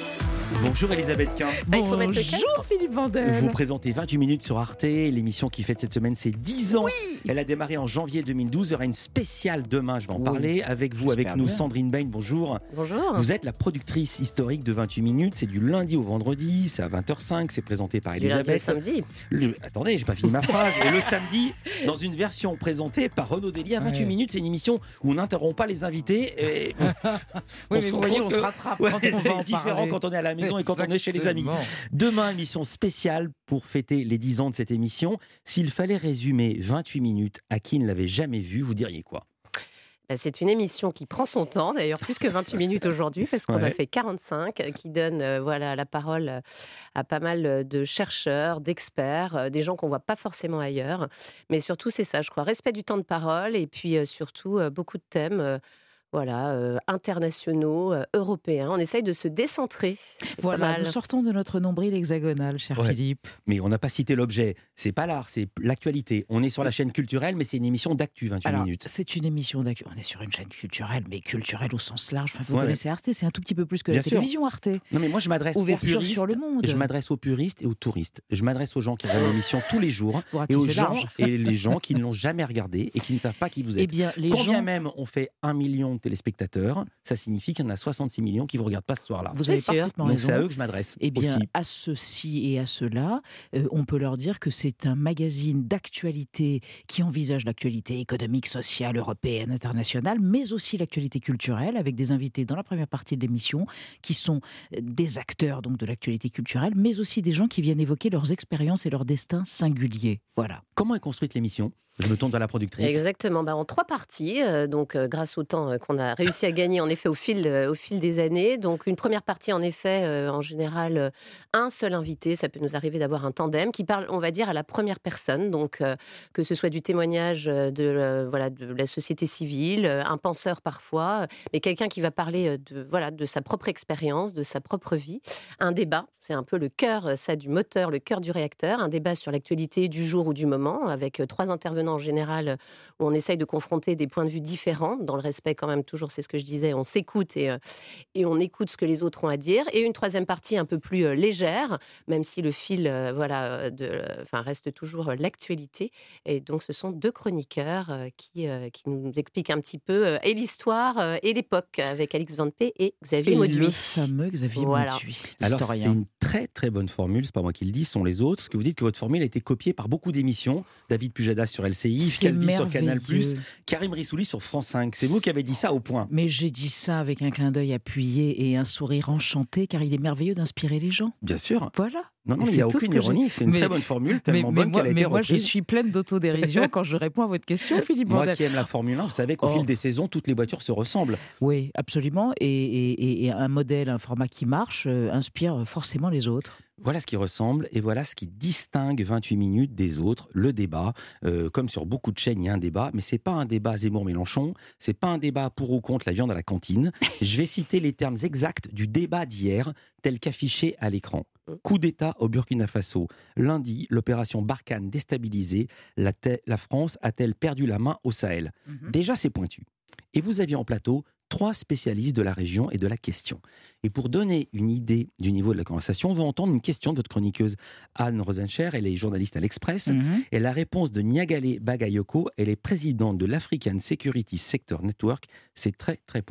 Bonjour Elisabeth Quint. Ah, il faut mettre le casque. Bonjour Philippe Vandel. Vous présentez vingt-huit minutes sur Arte, l'émission qui fête cette semaine ses dix ans. Elle a démarré en janvier deux mille douze, il y aura une spéciale demain, je vais en Oui. parler avec vous, J'espère avec nous, bien. Sandrine Beigne, bonjour. Bonjour. Vous êtes la productrice historique de vingt-huit minutes, c'est du lundi au vendredi, c'est à vingt heures cinq, c'est présenté par Du lundi au Elisabeth. samedi. Le- Attendez, j'ai pas fini ma phrase. Et le samedi, dans une version présentée par Renaud Dely à vingt-huit Ouais. minutes, c'est une émission où on n'interrompt pas les invités. Et Oui, on mais se vous rend voyez, compte on que- se rattrape Ouais, quand on va c'est en différent parler. quand on est à la maison et quand on est chez les amis. Exactement. Demain, émission spéciale pour fêter les dix ans de cette émission. S'il fallait résumer vingt-huit minutes à qui ne l'avait jamais vu, vous diriez quoi ? Bah, c'est une émission qui prend son temps, d'ailleurs plus que vingt-huit minutes aujourd'hui, parce qu'on Ouais. a fait quarante-cinq, euh, qui donne euh, voilà, la parole euh, à pas mal de chercheurs, d'experts, euh, des gens qu'on ne voit pas forcément ailleurs. Mais surtout, c'est ça, je crois, respect du temps de parole et puis euh, surtout euh, beaucoup de thèmes euh, voilà, euh, internationaux, euh, européens. On essaye de se décentrer. C'est pas Voilà, mal. nous sortons de notre nombril hexagonal, cher Ouais. Philippe. Mais on n'a pas cité l'objet. C'est pas l'art, c'est l'actualité. On est sur la chaîne culturelle, mais c'est une émission d'actu, vingt-huit Alors, minutes. c'est une émission d'actu. On est sur une chaîne culturelle, mais culturelle au sens large. Enfin, vous Ouais. connaissez Arte, c'est un tout petit peu plus que Bien la sûr. télévision Arte. Non, mais moi, je m'adresse aux Ouverture puristes. sur le monde. Je m'adresse aux puristes et aux touristes. Je m'adresse aux gens qui regardent l'émission tous les jours Pour et aux ratisser gens large. et les gens qui ne l'ont jamais regardé et qui ne savent pas qui vous Eh êtes. bien, les Combien gens. même on fait un million de téléspectateurs, ça signifie qu'il y en a soixante-six millions qui ne vous regardent pas ce soir-là. Vous C'est avez sûr. parfaitement Donc raison. c'est à eux que je m'adresse Eh bien, aussi. à ceux-ci et à ceux-là, euh, on peut leur dire que c'est un magazine d'actualité qui envisage l'actualité économique, sociale, européenne, internationale, mais aussi l'actualité culturelle, avec des invités dans la première partie de l'émission qui sont euh, des acteurs donc de l'actualité culturelle, mais aussi des gens qui viennent évoquer leurs expériences et leurs destins singuliers. Voilà. Comment est construite l'émission ? Je me tourne vers la productrice. Exactement, bah, en trois parties, euh, donc euh, grâce au temps euh, qu'on a réussi à gagner en effet au fil, euh, au fil des années. Donc une première partie en effet, euh, en général, euh, un seul invité, ça peut nous arriver d'avoir un tandem qui parle, on va dire, à la première personne, donc euh, que ce soit du témoignage euh, de, euh, voilà, de la société civile, euh, un penseur parfois, mais quelqu'un qui va parler euh, de, voilà, de sa propre expérience, de sa propre vie. Un débat, c'est un peu le cœur euh, ça, du moteur, le cœur du réacteur, un débat sur l'actualité du jour ou du moment, avec euh, trois intervenants en général, où on essaye de confronter des points de vue différents, dans le respect quand même, toujours, c'est ce que je disais, on s'écoute et, euh, et on écoute ce que les autres ont à dire. Et une troisième partie un peu plus euh, légère, même si le fil euh, voilà, de, euh, enfin, reste toujours euh, l'actualité. Et donc ce sont deux chroniqueurs euh, qui, euh, qui nous expliquent un petit peu euh, et l'histoire euh, et l'époque, avec Alix Van P et Xavier Et Mauduit. le fameux Xavier Voilà. Mauduit, Alors c'est historien. une très très bonne formule, c'est pas moi qui le dis, ce sont les autres. Parce que vous dites que votre formule a été copiée par beaucoup d'émissions. David Pujadas sur L C I, Yves C'est Calvi sur Canal+, merveilleux. Karim Rissouli sur France cinq. C'est vous qui avez dit ça au point. Mais j'ai dit ça avec un clin d'œil appuyé et un sourire enchanté, car il est merveilleux d'inspirer les gens. Bien sûr. Voilà. Non, non, Et il n'y c'est a tout ce aucune que j'ai- ironie, c'est une Mais- très bonne formule, Mais, tellement mais bonne moi, qu'elle a mais été moi, je reprise. suis pleine d'autodérision quand je réponds à votre question, Philippe Moi Vandel. qui aime la Formule un, vous savez qu'au Oh. fil des saisons, toutes les voitures se ressemblent. Oui, absolument. Et, et- et- et un modèle, un format qui marche, euh, inspire forcément les autres. Voilà ce qui ressemble et voilà ce qui distingue vingt-huit minutes des autres, le débat. Euh, comme sur beaucoup de chaînes, il y a un débat, mais c'est pas un débat Zemmour-Mélenchon, c'est pas un débat pour ou contre la viande à la cantine. Je vais citer les termes exacts du débat d'hier, tel qu'affiché à l'écran. Coup d'État au Burkina Faso. Lundi, l'opération Barkhane déstabilisée. La, te- la France a-t-elle perdu la main au Sahel ? Déjà, c'est pointu. Et vous aviez en plateau trois spécialistes de la région et de la question. Et pour donner une idée du niveau de la conversation, on va entendre une question de votre chroniqueuse Anne Rosencher. Elle est journaliste à l'Express. Mhm. Et la réponse de Niagale Bagayoko, elle est présidente de l'African Security Sector Network. C'est très, très pointu.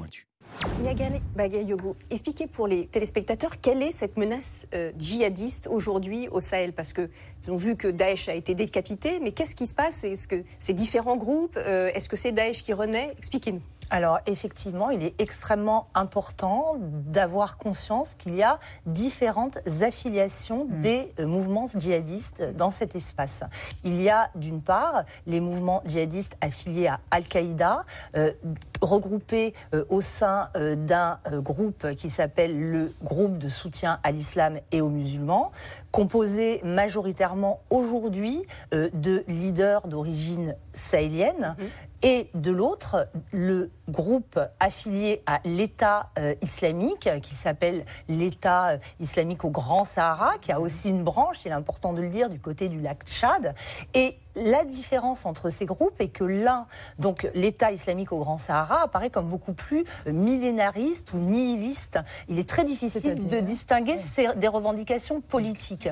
Niagane Bagayoko, expliquez pour les téléspectateurs quelle est cette menace euh, djihadiste aujourd'hui au Sahel, parce qu'ils ont vu que Daesh a été décapité, mais qu'est-ce qui se passe? Est-ce que c'est différents groupes? euh, Est-ce que c'est Daesh qui renaît? Expliquez-nous. Alors effectivement, il est extrêmement important d'avoir conscience qu'il y a différentes affiliations mmh. des euh, mouvements djihadistes dans cet espace. Il y a d'une part les mouvements djihadistes affiliés à Al-Qaïda, euh, regroupés euh, au sein euh, d'un euh, groupe qui s'appelle le groupe de soutien à l'islam et aux musulmans, composé majoritairement aujourd'hui euh, de leaders d'origine sahélienne. Mmh. Et de l'autre, le groupe affilié à l'État euh, islamique, qui s'appelle l'État euh, islamique au Grand Sahara, qui a aussi une branche, il est important de le dire, du côté du lac Tchad. Et la différence entre ces groupes est que l'un, donc l'État islamique au Grand Sahara, apparaît comme beaucoup plus millénariste ou nihiliste. Il est très difficile de distinguer ces, des revendications politiques.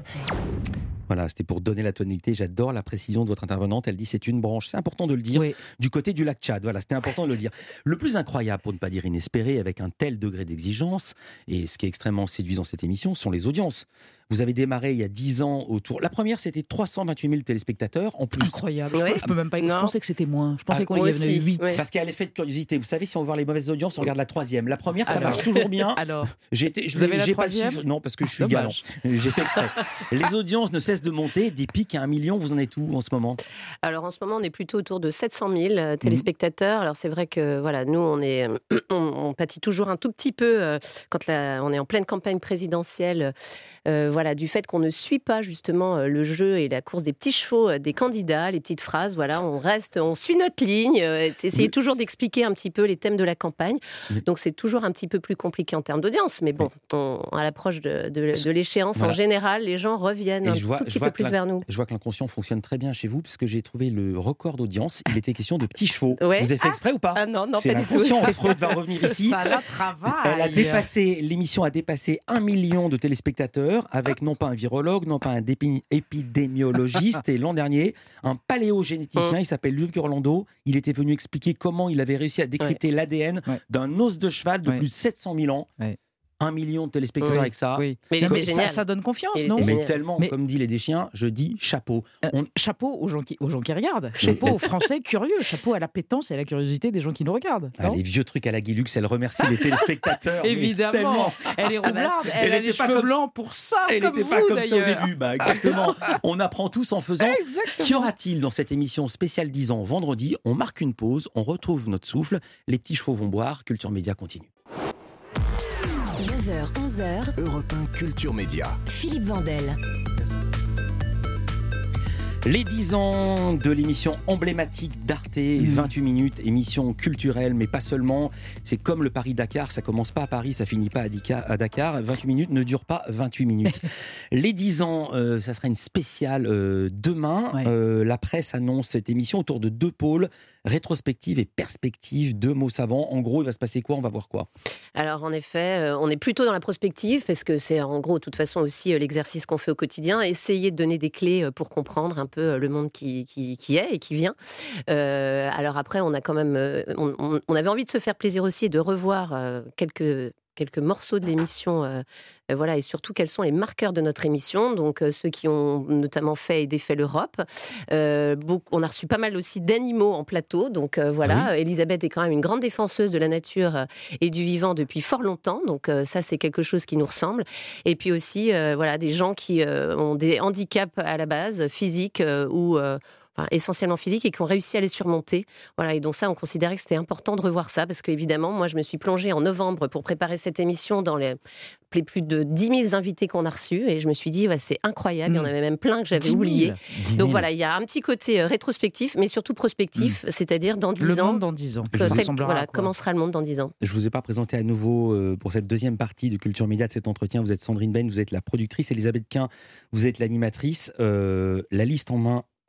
Voilà, c'était pour donner la tonalité. J'adore la précision de votre intervenante. Elle dit c'est une branche. C'est important de le dire. Oui. Du côté du lac Tchad. Voilà, c'était important de le dire. Le plus incroyable, pour ne pas dire inespéré, avec un tel degré d'exigence, et ce qui est extrêmement séduisant cette émission, sont les audiences. Vous avez démarré il y a dix ans autour. La première, c'était trois cent vingt-huit mille téléspectateurs. En plus. Incroyable. Ouais. Je, peux, je peux même pas. Non. Je pensais que c'était moins. Je pensais ah, qu'on y avait huit. Ouais. Parce qu'il y a l'effet de curiosité. Vous savez, si on veut voir les mauvaises audiences, on regarde la troisième. La première, ça Alors. marche toujours bien. Alors. J'ai été, je Vous avez la j'ai troisième pas de chiffre. Non, parce que je suis Dommage. galant. J'ai fait exprès. Les audiences ne cessent de monter. Des pics à un million. Vous en êtes où en ce moment? Alors en ce moment, on est plutôt autour de sept cent mille téléspectateurs. Mmh. Alors c'est vrai que voilà, nous, on est, on, on pâtit toujours un tout petit peu euh, quand la, on est en pleine campagne présidentielle. Euh, voilà, du fait qu'on ne suit pas justement le jeu et la course des petits chevaux des candidats, les petites phrases. Voilà, on reste, on suit notre ligne. Euh, essayer toujours d'expliquer un petit peu les thèmes de la campagne. Oui. Donc c'est toujours un petit peu plus compliqué en termes d'audience. Mais bon, on, à l'approche de, de, de l'échéance, voilà. En général, les gens reviennent et un vois, tout petit peu plus la, vers nous. Je vois que l'inconscient fonctionne très bien chez vous, puisque j'ai trouvé le record d'audience. Il était question de petits chevaux. Ouais. Vous avez fait exprès ah, ou pas? Ah non, non, c'est pas du tout. L'inconscient. Freud va revenir ici. Ça la travaille. Elle a dépassé, l'émission a dépassé un million de téléspectateurs, avec non pas un virologue, non pas un dépi, épidémiologiste, et l'an dernier, un paléogénéticien, il s'appelle Luc Orlando. Il était venu expliquer comment il avait réussi à décrypter ouais. l'A D N ouais. d'un os de cheval de ouais. plus de sept cent mille ans. Ouais. Un million de téléspectateurs oui, avec ça. Oui. Mais il était génial. Ça, ça donne confiance, il non? Mais tellement, mais... comme dit les Deschiens, je dis chapeau. Euh, On... Chapeau aux gens qui, aux gens qui regardent. Chapeau aux Français curieux. Chapeau à l'appétence et à la curiosité des gens qui nous regardent. Ah, les vieux trucs à la Guy Lux, elle remercie les téléspectateurs. Évidemment. Elle est roublarde. Elle, elle a les cheveux comme... blancs pour ça. Elle n'était pas comme ça au début. Bah, exactement. On apprend tous en faisant. Qu'y aura-t-il dans cette émission spéciale dix ans vendredi? On marque une pause, on retrouve notre souffle. Les petits chevaux vont boire. Culture Média continue. neuf heures, onze heures. Europe un Culture Média. Philippe Vandel. Les dix ans de l'émission emblématique d'Arte, mmh. vingt-huit minutes, émission culturelle, mais pas seulement. C'est comme le Paris-Dakar, ça commence pas à Paris, ça finit pas à Dakar. vingt-huit minutes ne dure pas vingt-huit minutes. Les dix ans, euh, ça sera une spéciale euh, demain. Ouais. Euh, la presse annonce cette émission autour de deux pôles, rétrospective et perspective, deux mots savants. En gros, il va se passer quoi? On va voir quoi? Alors, en effet, euh, on est plutôt dans la prospective, parce que c'est en gros, de toute façon, aussi euh, l'exercice qu'on fait au quotidien, essayer de donner des clés euh, pour comprendre un peu euh, le monde qui, qui, qui est et qui vient. Euh, alors après, on a quand même, euh, on, on avait envie de se faire plaisir aussi et de revoir euh, quelques quelques morceaux de l'émission, euh, euh, voilà, et surtout quels sont les marqueurs de notre émission, donc euh, ceux qui ont notamment fait et défait l'Europe. Euh, beaucoup, on a reçu pas mal aussi d'animaux en plateau, donc euh, voilà, oui. Elisabeth est quand même une grande défenseuse de la nature euh, et du vivant depuis fort longtemps, donc euh, ça c'est quelque chose qui nous ressemble. Et puis aussi, euh, voilà, des gens qui euh, ont des handicaps à la base, physiques euh, ou euh, Enfin, essentiellement physiques et qui ont réussi à les surmonter. Voilà, et donc ça, on considérait que c'était important de revoir ça, parce qu'évidemment, moi, je me suis plongée en novembre pour préparer cette émission dans les, les plus de dix mille invités qu'on a reçus, et je me suis dit, ouais, c'est incroyable, mmh. il y en avait même plein que j'avais oubliés. Donc voilà, il y a un petit côté rétrospectif, mais surtout prospectif, mmh. c'est-à-dire dans dix le ans. Le monde dans dix ans. Tel, voilà, comment sera le monde dans dix ans. Je ne vous ai pas présenté à nouveau euh, pour cette deuxième partie de Culture Média de cet entretien. Vous êtes Sandrine Ben, vous êtes la productrice, Elisabeth Quint, vous êtes l'animatrice. Euh, la liste en main,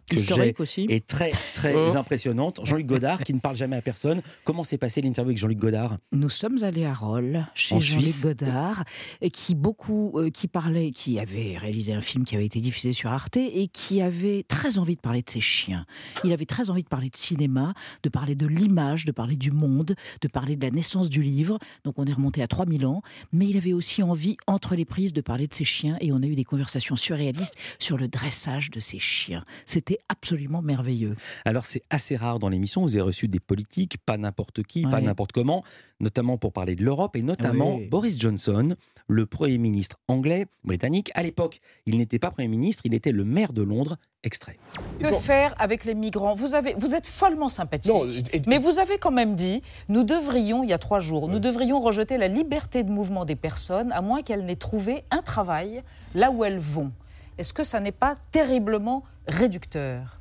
que j'ai Historique aussi. est très très Oh. impressionnante. Jean-Luc Godard, qui ne parle jamais à personne. Comment s'est passée l'interview avec Jean-Luc Godard? Nous sommes allés à Rolle, chez En Jean-Luc Suisse. Godard, et qui beaucoup, euh, qui parlait, qui avait réalisé un film qui avait été diffusé sur Arte et qui avait très envie de parler de ses chiens. Il avait très envie de parler de cinéma, de parler de l'image, de parler du monde, de parler de la naissance du livre. Donc on est remonté à trois mille ans, mais il avait aussi envie, entre les prises, de parler de ses chiens, et on a eu des conversations surréalistes sur le dressage de ses chiens. C'était absolument merveilleux. Alors c'est assez rare dans l'émission, vous avez reçu des politiques, pas n'importe qui, pas Ouais. n'importe comment, notamment pour parler de l'Europe, et notamment Oui. Boris Johnson, le Premier ministre anglais, britannique. À l'époque, il n'était pas Premier ministre, il était le maire de Londres. Extrait. Que faire avec les migrants? vous, avez, vous êtes follement sympathique. Non, et- Mais vous avez quand même dit, nous devrions, il y a trois jours, nous devrions rejeter la liberté de mouvement des personnes à moins qu'elles n'aient trouvé un travail là où elles vont. Est-ce que ça n'est pas terriblement réducteur?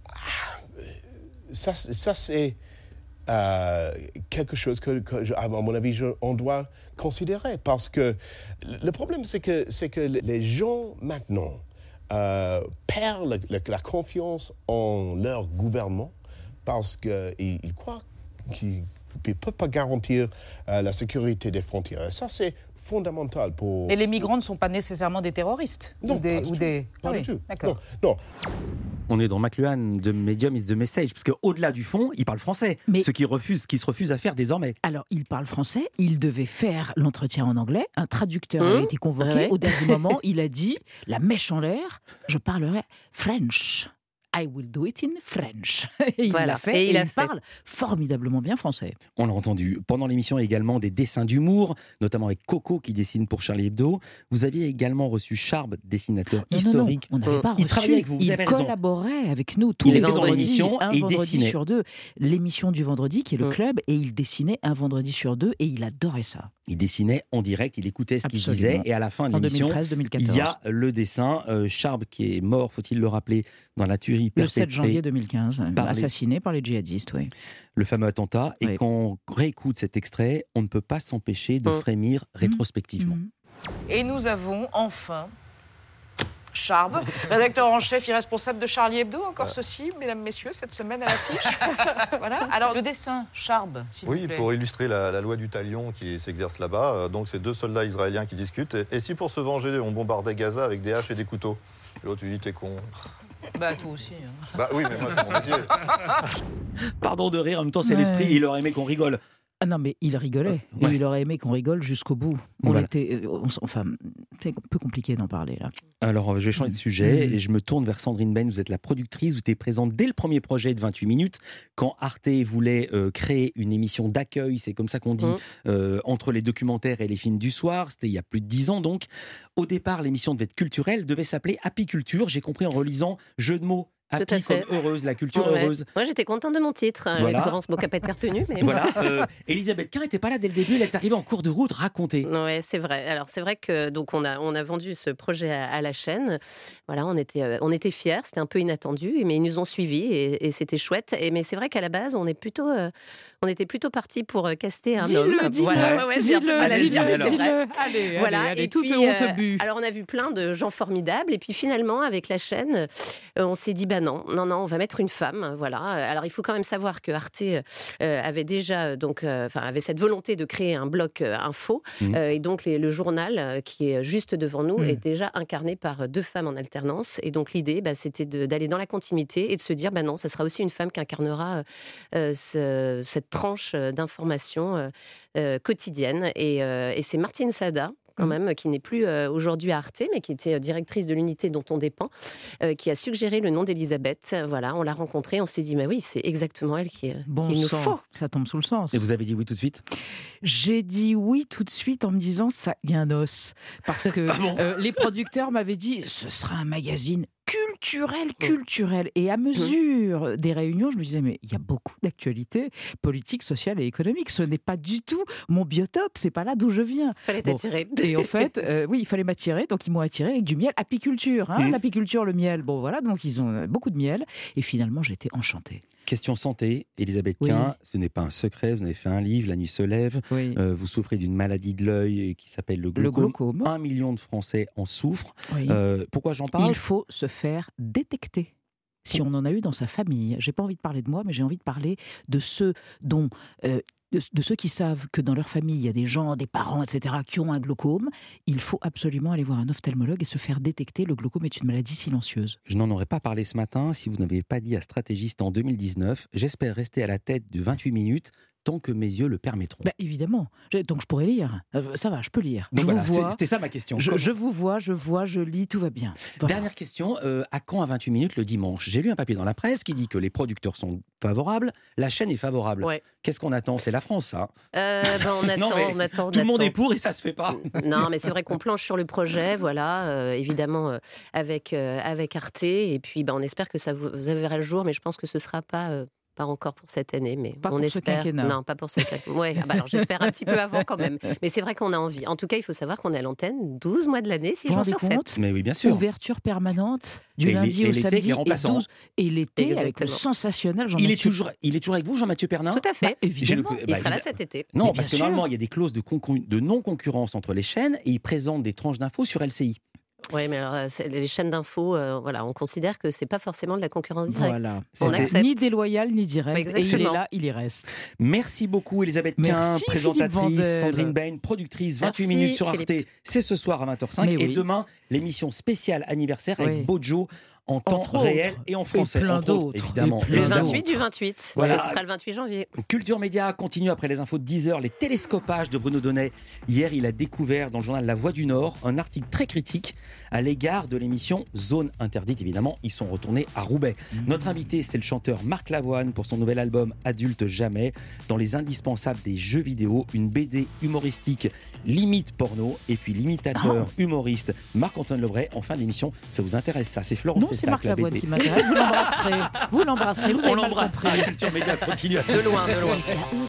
Ça, c'est- ça c'est euh, quelque chose que, que je- à mon avis, je- on doit considérer. Parce que le problème, c'est que, c'est que les gens, maintenant, euh, perdent la, la- la confiance en leur gouvernement parce qu'ils ils croient qu'ils ne peuvent pas garantir euh, la sécurité des frontières. Et ça, c'est fondamental pour... Et les migrants ne sont pas nécessairement des terroristes? Non, ou des, pas du ou tout. des... Pas Ah du oui, tout. D'accord. Non, non. On est dans McLuhan de Medium is the Message, parce qu'au-delà du fond, il parle français, Mais- ce qui refuse, qui se refuse à faire désormais. Alors, il parle français, il devait faire l'entretien en anglais, un traducteur Mmh. a été convoqué, Ouais. au dernier moment, il a dit, la mèche en l'air, je parlerai French. I will do it in French. Et il Voilà. l'a fait, Et et il il, a fait. parle formidablement bien français. On l'a entendu. Pendant l'émission, également des dessins d'humour, notamment avec Coco qui dessine pour Charlie Hebdo. Vous aviez également reçu Charb, dessinateur Non, historique. non, non, on n'avait pas Il reçu. travaillait avec vous, vous il avez raison. collaborait avec nous tous Il les était dans vendredis, l'émission un et il vendredi dessinait. sur deux. L'émission du vendredi, qui est le Mm. club, et il dessinait un vendredi sur deux, et il adorait ça. Il dessinait en direct, il écoutait ce qu'il Absolument. disait, et à la fin de En l'émission, deux mille treize deux mille quatorze. il y a le dessin. Euh, Charb qui est mort, faut-il le rappeler, dans la tuerie Le sept perpétrée janvier deux mille quinze, par les- assassiné par les djihadistes, oui. le fameux attentat. Et Oui. quand on réécoute cet extrait, on ne peut pas s'empêcher de Mm. frémir rétrospectivement. Mhm. Et nous avons enfin Charb, rédacteur en chef et responsable de Charlie Hebdo, encore ceci, mesdames, messieurs, cette semaine à l'affiche. Voilà. Alors, le dessin, Charb, s'il vous Oui, plaît. pour illustrer la, la loi du talion qui s'exerce là-bas. Euh, Donc, c'est deux soldats israéliens qui discutent. Et, et si pour se venger, on bombardait Gaza avec des haches et des couteaux? Et l'autre lui dit, t'es con. Bah, toi aussi. hein. Bah oui, mais moi, c'est mon métier. Pardon de rire, en même temps, c'est Ouais. l'esprit, il aurait aimé qu'on rigole. Ah non, mais il rigolait. Ouais. Et il aurait aimé qu'on rigole jusqu'au bout. On Voilà. était, euh, on s- enfin, c'est un peu compliqué d'en parler, là. Alors, je vais changer de sujet Mhm. et je me tourne vers Sandrine Ben. Vous êtes la productrice, vous étiez présente dès le premier projet de vingt-huit minutes, quand Arte voulait euh, créer une émission d'accueil, c'est comme ça qu'on dit, Mhm. euh, entre les documentaires et les films du soir. C'était il y a plus de dix ans, donc. Au départ, l'émission devait être culturelle, devait s'appeler Happy Culture. J'ai compris en relisant jeu de mots. Tout Happy à fait. comme heureuse, la culture Ouais. heureuse. Moi, j'étais contente de mon titre. hein. Voilà. Laurence Boca pas été retenue, mais Voilà. euh, Elisabeth Quint n'était pas là dès le début, elle est arrivée en cours de route, racontée. Ouais, c'est vrai. Alors c'est vrai que donc on a on a vendu ce projet à, à la chaîne. Voilà, on était euh, on était fiers. C'était un peu inattendu, mais ils nous ont suivis et, et c'était chouette. Et mais c'est vrai qu'à la base, on est plutôt euh, on était plutôt parti pour euh, caster un Dis-le, homme. dis-le, voilà, ouais, ouais, j'ai un peu dis-le, mal à le dis-le, dire, mais c'est alors. vrai. Allez, Voilà, allez, allez, et tout puis, est honte euh, bu. alors on a vu plein de gens formidables, et puis finalement avec la chaîne, euh, on s'est dit bah non, non, non, on va mettre une femme, voilà. Alors il faut quand même savoir que Arte euh, avait déjà euh, donc, euh, enfin avait cette volonté de créer un bloc euh, info, Mhm. euh, et donc les- le journal euh, qui est juste devant nous Mhm. est déjà incarné par euh, deux femmes en alternance, et donc l'idée, bah, c'était de- d'aller dans la continuité et de se dire bah non, ça sera aussi une femme qui incarnera euh, euh, ce- cette tranche euh, d'information euh, euh, quotidienne, et, euh, et c'est Martine Sada quand Mhm. même, qui n'est plus euh, aujourd'hui à Arte, mais qui était euh, directrice de l'unité dont on dépend, euh, qui a suggéré le nom d'Elisabeth. Voilà, on l'a rencontrée, on s'est dit, mais oui, c'est exactement elle qui, Bon qu'il nous sang, faut. ça tombe sous le sens. Et vous avez dit oui tout de suite? J'ai dit oui tout de suite en me disant ça, il y a un os. Parce que Ah bon euh, les producteurs m'avaient dit ce sera un magazine culturel, culturel. Et à mesure des réunions, je me disais mais il y a beaucoup d'actualités politiques, sociales et économiques. Ce n'est pas du tout mon biotope, c'est pas là d'où je viens. Fallait Bon. t'attirer. Et en fait, euh, oui, il fallait m'attirer, donc ils m'ont attiré avec du miel, apiculture, hein, Mmh. l'apiculture, le miel. Bon voilà, donc ils ont euh, beaucoup de miel. Et finalement, j'étais enchantée. Question santé, Elisabeth Oui. Quint, ce n'est pas un secret, vous avez fait un livre, La nuit se lève, Oui. euh, vous souffrez d'une maladie de l'œil qui s'appelle le Le glaucome. glaucome. Un million de Français en souffrent. Oui. Euh, pourquoi j'en parle? Il faut se faire détecter. si on en a eu dans sa famille. J'ai pas envie de parler de moi, mais j'ai envie de parler de ceux dont... Euh, De, de ceux qui savent que dans leur famille, il y a des gens, des parents, et cetera, qui ont un glaucome, il faut absolument aller voir un ophtalmologue et se faire détecter. Le glaucome est une maladie silencieuse. Je n'en aurais pas parlé ce matin si vous n'avez pas dit à Stratégiste en deux mille dix-neuf « J'espère rester à la tête de vingt-huit minutes tant que mes yeux le permettront. » Bah, évidemment. Donc je pourrais lire. Euh, ça va, je peux lire. Donc je voilà, vous vois, c'était ça ma question. Je, je vous vois, je vois, je lis, tout va bien. Voilà. Dernière question, euh, à quand à vingt-huit minutes le dimanche ? J'ai lu un papier dans la presse qui dit que les producteurs sont favorables, la chaîne est favorable. Ouais. Qu'est-ce qu'on attend ? C'est la France, ça. Euh, ben on attend, non, on attend. Tout on le monde attend. est pour et ça se fait pas. Non, mais c'est vrai qu'on planche sur le projet, voilà, euh, évidemment euh, avec euh, avec Arte, et puis ben on espère que ça vous, vous verra le jour, mais je pense que ce sera pas. Euh, Pas encore pour cette année, mais pas on pour espère. Ce quinquennat. Non, pas pour ce quinquennat. Ouais, ah bah alors j'espère un petit peu avant quand même. Mais c'est vrai qu'on a envie. En tout cas, il faut savoir qu'on est à l'antenne douze mois de l'année, six jours sur sept. Mais oui, bien sûr. Ouverture permanente du et lundi les, au et samedi et remplaçant. douze et l'été Exactement. avec le sensationnel Jean-Mathieu. Il est toujours, il est toujours avec vous, Jean-Mathieu Pernin. Tout à fait. Bah, évidemment. Le, il bah, sera là évidemment. cet été. Non, mais parce que sûr. normalement, il y a des clauses de, concon- de non-concurrence entre les chaînes et il présente des tranches d'infos sur L C I. Oui, mais alors les chaînes d'infos, euh, voilà, on considère que c'est pas forcément de la concurrence directe. Voilà. On C'est accepte. ni déloyal ni direct. Exactement. Et il est là, il y reste. Merci beaucoup Elisabeth Quint, Merci, présentatrice, Sandrine Bain, productrice, vingt-huit Merci, minutes sur Philippe. Arte. C'est ce soir à vingt heures cinq Mais et oui. demain l'émission spéciale anniversaire avec Oui. Bojo en temps Entre réel autres. et en français. Et plein entre autres, d'autres. évidemment. Et plein Le évidemment. vingt-huit du vingt-huit, Voilà. parce que ce sera le vingt-huit janvier. Culture Média continue après les infos de dix heures, les télescopages de Bruno Donnet. Hier, il a découvert dans le journal La Voix du Nord un article très critique à l'égard de l'émission Zone Interdite. Évidemment, ils sont retournés à Roubaix. Mmh. Notre invité, c'est le chanteur Marc Lavoine pour son nouvel album Adulte Jamais. Dans les indispensables des jeux vidéo, une B D humoristique limite porno et puis l'imitateur oh. humoriste Marc-Antoine Lebray en fin d'émission. Ça vous intéresse ça ? C'est Florence Non, c'est Marc Lavoine qui m'intéresse. Vous l'embrasserez. Vous l'embrasserez. Vous On l'embrassera. Culture Média continue à De loin, de loin. Jusqu'à onze